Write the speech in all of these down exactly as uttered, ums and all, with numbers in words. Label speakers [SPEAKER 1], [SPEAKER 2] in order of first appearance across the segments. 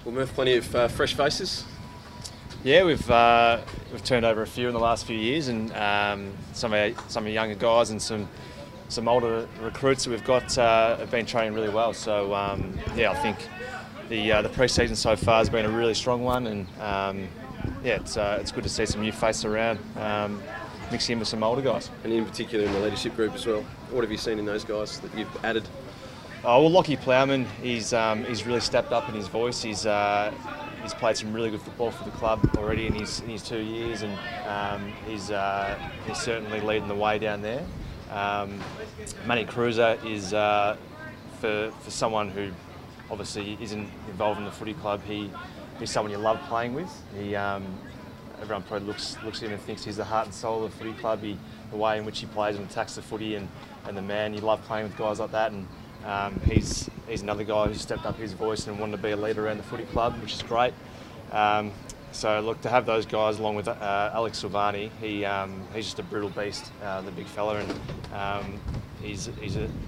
[SPEAKER 1] Well, Murph, plenty of uh, fresh faces.
[SPEAKER 2] Yeah, we've uh, we've turned over a few in the last few years, and um, some of our, some of the younger guys and some some older recruits that we've got uh, have been training really well. So um, yeah, I think the uh, the pre-season so far has been a really strong one, and um, yeah, it's uh, it's good to see some new faces around, um, mixing in with some older guys.
[SPEAKER 1] And in particular in the leadership group as well. What have you seen in those guys that you've added?
[SPEAKER 2] Oh, well, Lockie Plowman, he's um, he's really stepped up in his voice. He's uh, he's played some really good football for the club already in his in his two years, and um, he's uh, he's certainly leading the way down there. Um, Manny Cruiser is uh, for for someone who obviously isn't involved in the footy club. He he's someone you love playing with. He um, everyone probably looks looks at him and thinks he's the heart and soul of the footy club. He, the way in which he plays and attacks the footy, and, and the man, you love playing with guys like that. And Um, he's he's another guy who stepped up his voice and wanted to be a leader around the footy club, which is great. Um, so look, to have those guys along with uh, Alex Silvani, he um, he's just a brutal beast, uh, the big fella, and um, he's he's a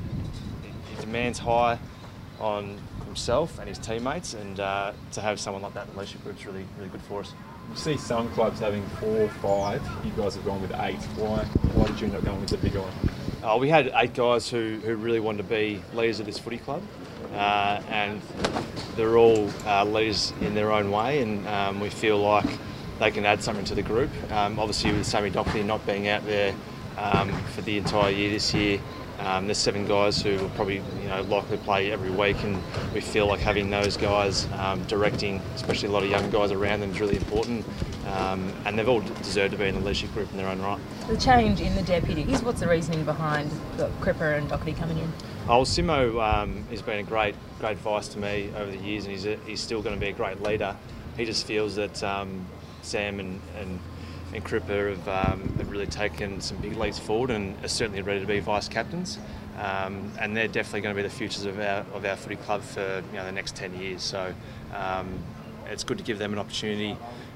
[SPEAKER 2] he demands high on himself and his teammates, and uh, to have someone like that in the leadership group is really really good for us.
[SPEAKER 3] You see some clubs having four or five. You guys have gone with eight. Why? Why did you end up going with the bigger one?
[SPEAKER 2] Oh, we had eight guys who, who really wanted to be leaders of this footy club, uh, and they're all uh, leaders in their own way, and um, we feel like they can add something to the group. Um, obviously, with Sammy Dockley not being out there um, for the entire year this year, um, there's seven guys who will probably you know likely play every week, and we feel like having those guys um, directing, especially a lot of young guys around them, is really important. Um, and they've all deserved to be in the leadership group in their own right.
[SPEAKER 4] The change in the deputies, what's the reasoning behind Cripper and Doherty coming in?
[SPEAKER 2] Oh, Simo um, has been a great great advice to me over the years, and he's, a, he's still going to be a great leader. He just feels that um, Sam and, and, and Cripper have, um, have really taken some big leaps forward and are certainly ready to be vice captains. Um, and they're definitely going to be the futures of our, of our footy club for you know, the next ten years. So um, it's good to give them an opportunity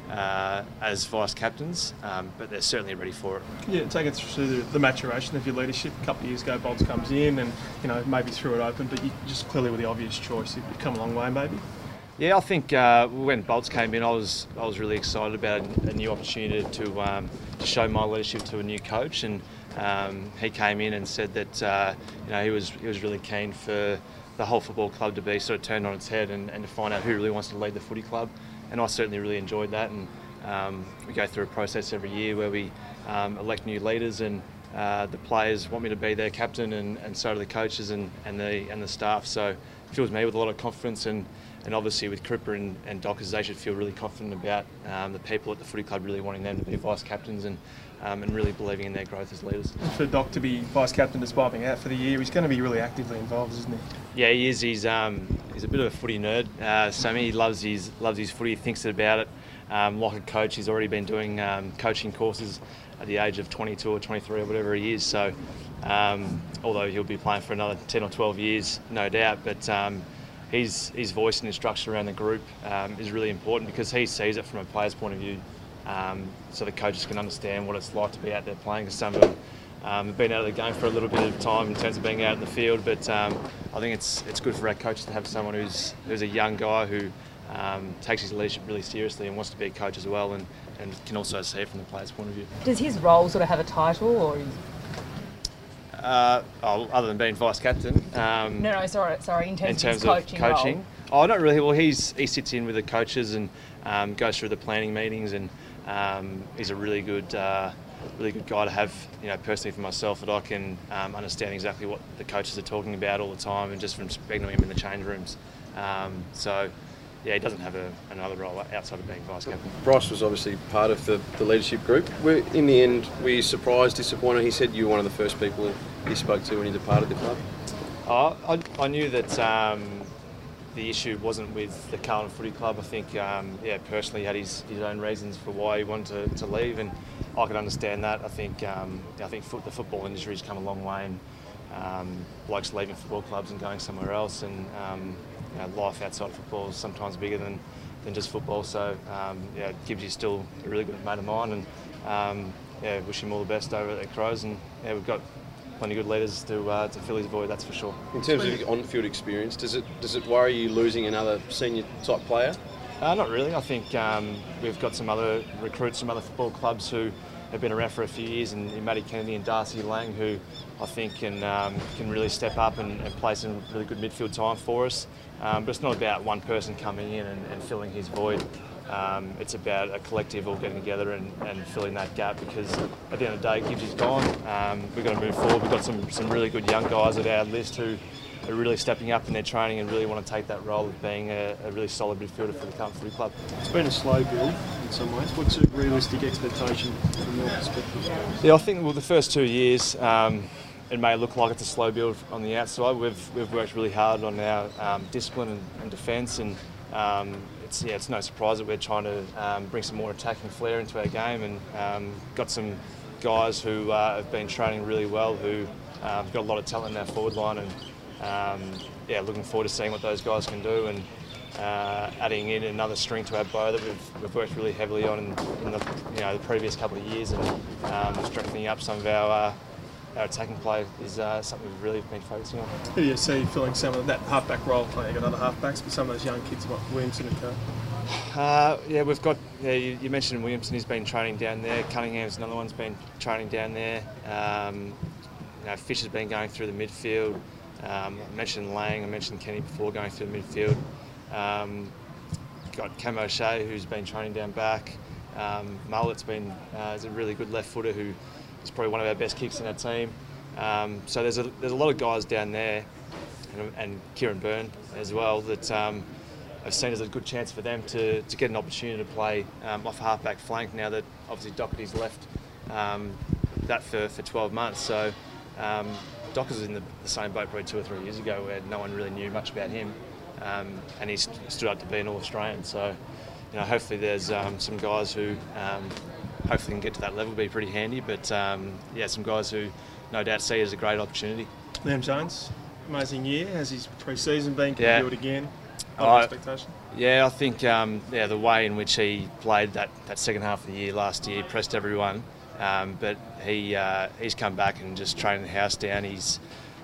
[SPEAKER 2] Uh, as vice captains, um, but they're certainly ready for it.
[SPEAKER 5] Yeah, take us through the, the maturation of your leadership. A couple of years ago, Bolts comes in and you know maybe threw it open, but you just clearly were the obvious choice. You've come a long way, maybe.
[SPEAKER 2] Yeah, I think uh, when Bolts came in, I was I was really excited about a new opportunity to um, to show my leadership to a new coach, and um, he came in and said that uh, you know he was he was really keen for the whole football club to be sort of turned on its head and, and to find out who really wants to lead the footy club. And I certainly really enjoyed that, and um, we go through a process every year where we um, elect new leaders, and uh, the players want me to be their captain, and, and so do the coaches and, and the and the staff. So it fills me with a lot of confidence, and, and obviously with Cripper and, and Dockers, they should feel really confident about um, the people at the footy club really wanting them to be vice captains and um, and really believing in their growth as leaders.
[SPEAKER 5] For Doc to be vice captain despite being out for the year, he's going to be really actively involved, isn't he?
[SPEAKER 2] Yeah, he is. He's um, he's a bit of a footy nerd. Uh, Sammy he loves his loves his footy. He thinks about it. Um, like a coach, he's already been doing um, coaching courses at the age of twenty-two or twenty-three or whatever he is. So, um, although he'll be playing for another ten or twelve years, no doubt, but um, his his voice and instruction around the group um, is really important because he sees it from a player's point of view. Um, so the coaches can understand what it's like to be out there playing, because some of them um, have been out of the game for a little bit of time in terms of being out in the field. But um, I think it's it's good for our coaches to have someone who's who's a young guy who um, takes his leadership really seriously and wants to be a coach as well, and, and can also see it from the player's point of view.
[SPEAKER 4] Does his role sort of have a title, or? Is...
[SPEAKER 2] Uh, oh, other than being vice captain. Um,
[SPEAKER 4] no, no, sorry, sorry. In terms,
[SPEAKER 2] in terms
[SPEAKER 4] of, his
[SPEAKER 2] of
[SPEAKER 4] coaching,
[SPEAKER 2] coaching.
[SPEAKER 4] Role.
[SPEAKER 2] Oh, not really. Well, he's he sits in with the coaches and um, goes through the planning meetings, and um, he's a really good, uh, really good guy to have. You know, personally for myself, that I can um, understand exactly what the coaches are talking about all the time, and just from speaking to him in the change rooms. Um, so. Yeah, he doesn't have a, another role outside of being vice captain.
[SPEAKER 1] Bryce was obviously part of the, the leadership group. We're, in the end, were you surprised, disappointed? He said you were one of the first people he spoke to when he departed the club.
[SPEAKER 2] Oh, I, I knew that um, the issue wasn't with the Carlton Footy Club. I think, um, yeah, personally he had his, his own reasons for why he wanted to, to leave, and I could understand that. I think um, I think foot, the football industry's come a long way, and um, blokes leaving football clubs and going somewhere else, and um, you know, life outside of football is sometimes bigger than, than just football. So um, yeah, Gibbsy's still a really good mate of mine, and um, yeah, wish him all the best over at Crows. And yeah, we've got plenty of good leaders to uh, to fill his void. That's for sure.
[SPEAKER 1] In terms of on-field experience, does it does it worry you losing another senior type player?
[SPEAKER 2] Uh, not really. I think um, we've got some other recruits from other football clubs who have been around for a few years, and, and Matty Kennedy and Darcy Lang, who I think can um, can really step up and, and play some really good midfield time for us. Um, but it's not about one person coming in and, and filling his void. Um, it's about a collective all getting together and, and filling that gap, because at the end of the day, Gibbsy's gone. Um, we've got to move forward. We've got some, some really good young guys at our list who are really stepping up in their training and really want to take that role of being a, a really solid midfielder for the Carlton Footy Club.
[SPEAKER 5] It's been a slow build in some ways. What's a realistic expectation from your perspective?
[SPEAKER 2] Yeah, I think well, the first two years um, it may look like it's a slow build on the outside. We've we've worked really hard on our um, discipline and, and defence, and um, it's yeah, it's no surprise that we're trying to um, bring some more attacking flair into our game, and um, got some guys who uh, have been training really well, who um, got a lot of talent in our forward line, and um, yeah, looking forward to seeing what those guys can do, and uh, adding in another string to our bow that we've, we've worked really heavily on in, in the you know the previous couple of years, and um, strengthening up some of our uh, our attacking play is uh, something we've really been focusing on.
[SPEAKER 5] Who do you see filling some of that halfback role? I think other halfbacks, but some of those young kids like Williamson and Co.
[SPEAKER 2] Uh, yeah, we've got. Yeah, you, you mentioned Williamson. He's been training down there. Cunningham's another one's been training down there. Um, you know, Fish has been going through the midfield. Um, I mentioned Lang. I mentioned Kenny before going through the midfield. Um, got Cam O'Shea, who's been training down back. Um, Mullet's been uh, is a really good left footer who is probably one of our best kicks in our team. Um, so there's a there's a lot of guys down there, and, and Kieran Byrne as well, that um, I've seen as a good chance for them to, to get an opportunity to play um, off half-back flank now that obviously Doherty's left um, that for, for twelve months. So um, Doc was in the, the same boat probably two or three years ago where no one really knew much about him, um, and he st stood up to be an All-Australian. So you know, hopefully there's um, some guys who um, hopefully can get to that level, be pretty handy. But um, yeah, some guys who no doubt see it as a great opportunity.
[SPEAKER 5] Liam Jones, amazing year. Has his pre-season been? Can
[SPEAKER 2] Yeah.
[SPEAKER 5] he do it again?
[SPEAKER 2] Oh,
[SPEAKER 5] Not expectation.
[SPEAKER 2] Yeah, I think um, yeah, the way in which he played that, that second half of the year last year pressed everyone. Um, but he uh, he's come back and just training the house down. He's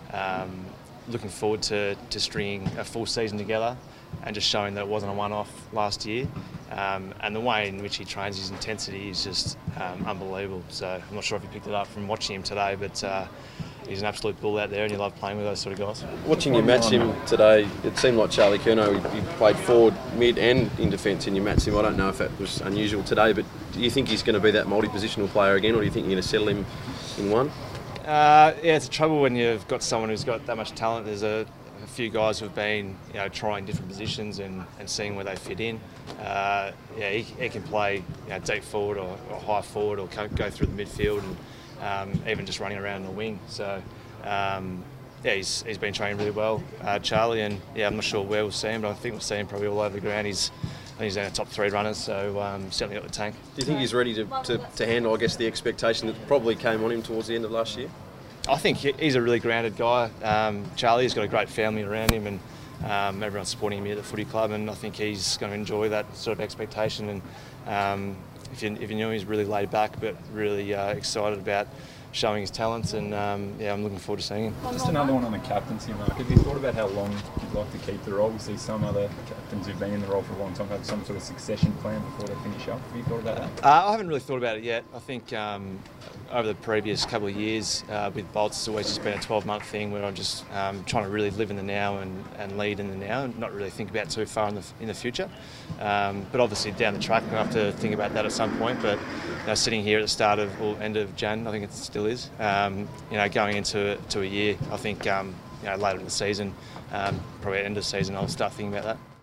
[SPEAKER 2] um, looking forward to, to stringing a full season together and just showing that it wasn't a one-off last year. Um, and the way in which he trains, his intensity is just um, unbelievable. So I'm not sure if you picked it up from watching him today, but uh, he's an absolute bull out there, and you love playing with those sort of guys.
[SPEAKER 1] Watching you match him today, it seemed like Charlie Curnow, he played forward, mid and in defence, and you matched him. I don't know if that was unusual today, but do you think he's going to be that multi-positional player again, or do you think you're going to settle him in one?
[SPEAKER 2] Uh, yeah, it's a trouble when you've got someone who's got that much talent. There's a, a few guys who've been, you know, trying different positions and, and seeing where they fit in. Uh, yeah, he, he can play, you know, deep forward or, or high forward, or go through the midfield, and um, even just running around the wing. So um, yeah, he's, he's been training really well, uh, Charlie, and yeah, I'm not sure where we'll see him, but I think we'll see him probably all over the ground. He's I think he's our top three runners, so um, certainly got the tank.
[SPEAKER 1] Do you think he's ready to, to, to handle, I guess, the expectation that probably came on him towards the end of last year?
[SPEAKER 2] I think he, he's a really grounded guy. Um, Charlie's got a great family around him, and um, everyone's supporting him here at the footy club, and I think he's going to enjoy that sort of expectation. And um, if, you, if you knew him, he's really laid back, but really uh, excited about showing his talents, and um, yeah, I'm looking forward to seeing him.
[SPEAKER 3] Just another one on the captaincy market. Have you thought about how long you'd like to keep the role? We see some other captains who've been in the role for a long time have some sort of succession plan before they finish up. Have you thought about that?
[SPEAKER 2] Uh, I haven't really thought about it yet. I think um, over the previous couple of years uh, with Bolts, it's always just been a twelve month thing where I'm just um, trying to really live in the now and, and lead in the now, and not really think about too far in the, in the future. Um, but obviously down the track, we'll have to think about that at some point. But you know, sitting here at the start of, or end of Jan, I think it still is. Um, you know, going into to a year, I think um, you know, later in the season, um, probably at the end of the season, I'll start thinking about that.